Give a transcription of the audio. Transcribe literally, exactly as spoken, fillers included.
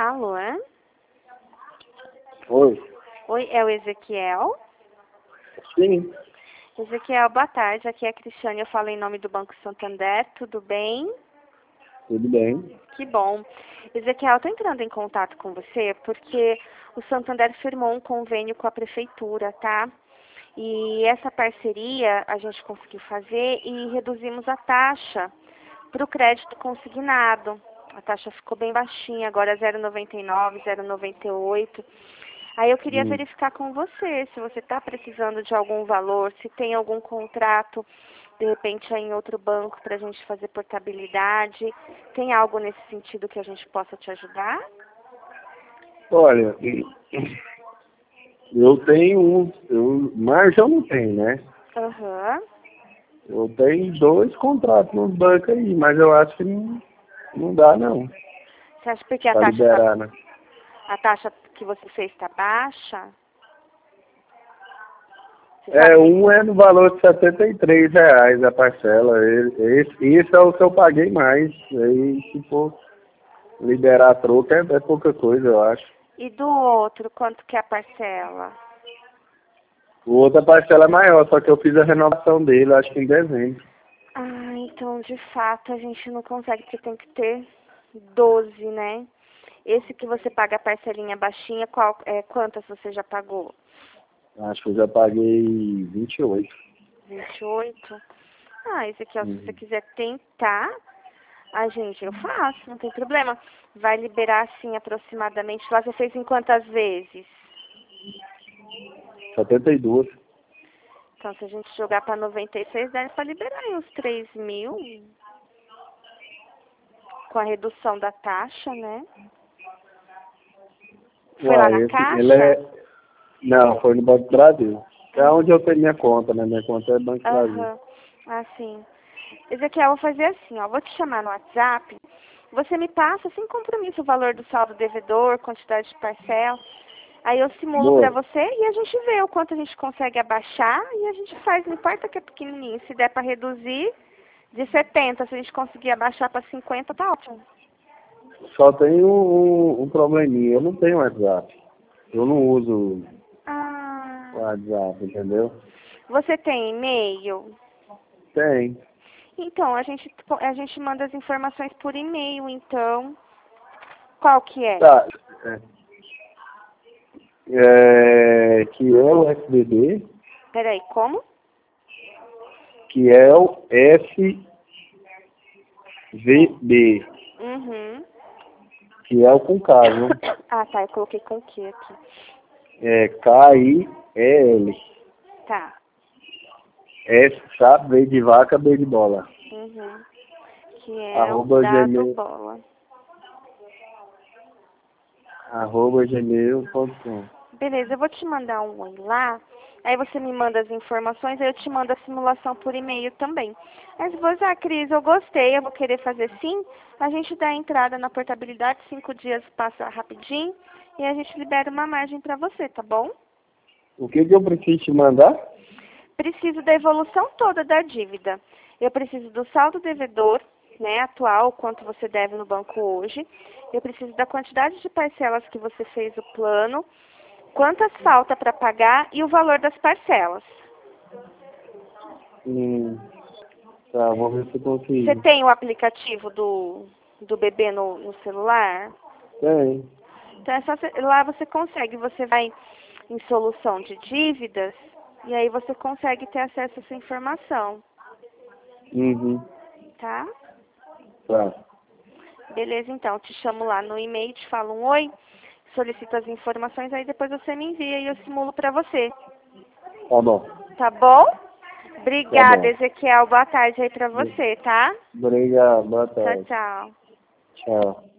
Alô? Oi. Oi, é o Ezequiel? Sim. Ezequiel, boa tarde. Aqui é a Cristiane, eu falo em nome do Banco Santander. Tudo bem? Tudo bem. Que bom. Ezequiel, estou entrando em contato com você porque o Santander firmou um convênio com a prefeitura, tá? E essa parceria a gente conseguiu fazer e reduzimos a taxa para o crédito consignado. A taxa ficou bem baixinha, agora é zero vírgula noventa e nove, zero vírgula noventa e oito. Aí eu queria Hum. verificar com você se você está precisando de algum valor, se tem algum contrato, de repente, aí em outro banco para a gente fazer portabilidade. Tem algo nesse sentido que a gente possa te ajudar? Olha, eu tenho um, eu, mas eu não tenho, né? Aham. Eu tenho dois contratos nos bancos aí, mas eu acho que não, não dá não, Você acha porque a para taxa, tá, liberar, né? a taxa que você fez está baixa? Você É, sabe me... um é no valor de setenta e três reais a parcela. Esse, esse é o que eu paguei mais. Aí, se for liberar a troca, é, é pouca coisa, eu acho. E do outro, quanto que é a parcela? O outra parcela é maior, só que eu fiz a renovação dele, acho que em dezembro. Ah, então de fato a gente não consegue, porque tem que ter doze, né? Esse que você paga a parcelinha baixinha, qual, é, quantas você já pagou? Acho que eu já paguei vinte e oito. vinte e oito? Ah, esse aqui, ó, se você Uhum. quiser tentar, a gente, eu faço, não tem problema. Vai liberar, assim, aproximadamente, lá você fez em quantas vezes? setenta e dois. Então, se a gente jogar para noventa e seis, dá para liberar aí uns três mil, com a redução da taxa, né? Foi lá Uai, na esse, ele Caixa? é... Não, foi no Banco do Brasil. É Hum. onde eu tenho minha conta, né? Minha conta é Banco do Brasil. Aham, ah, sim. Ezequiel, eu vou fazer assim, ó, vou te chamar no WhatsApp, você me passa sem compromisso o valor do saldo devedor, quantidade de parcela, aí eu simulo pra Boa. você e a gente vê o quanto a gente consegue abaixar e a gente faz, não importa que é pequenininho, se der pra reduzir de setenta, se a gente conseguir abaixar pra cinquenta, tá ótimo. Só tem um, um, um probleminha. Eu não tenho WhatsApp. Eu não uso o Ah, WhatsApp, entendeu? você tem e-mail? Tem. Então, a gente, a gente manda as informações por e-mail, então, qual que é? Tá. É, é, que é o S B B, Peraí, como? que é o S V B, Uhum. que é o com K, viu? Ah, tá, eu coloquei com o que aqui? É K I E L. Tá. S, sabe? B de vaca, B de bola. Uhum. Que é o Arroba dado gmail, bola. arroba gmail ponto com. Beleza, eu vou te mandar um oi lá. Aí você me manda as informações, aí eu te mando a simulação por e-mail também. Aí se você, ah, Cris, eu gostei, eu vou querer fazer sim, a gente dá a entrada na portabilidade, cinco dias passa rapidinho, e a gente libera uma margem para você, tá bom? O que que eu preciso te mandar? Preciso da evolução toda da dívida. Eu preciso do saldo devedor, né, atual, quanto você deve no banco hoje. Eu preciso da quantidade de parcelas que você fez o plano, quantas falta para pagar e o valor das parcelas. Hum, tá, vou ver se eu Você consigo. tem o aplicativo do, do bebê no, no celular? Tem. Então, é só você- lá você consegue, você vai em solução de dívidas e aí você consegue ter acesso a essa informação, Uhum. tá? Tá. Beleza, então, te chamo lá no e-mail, te falo um oi, solicito as informações, aí depois você me envia e eu simulo para você. Tá bom. Tá bom? Tá Obrigada, bom. Ezequiel. Boa tarde aí para você, tá? Obrigado. Boa Tchau, tarde. tchau. Tchau.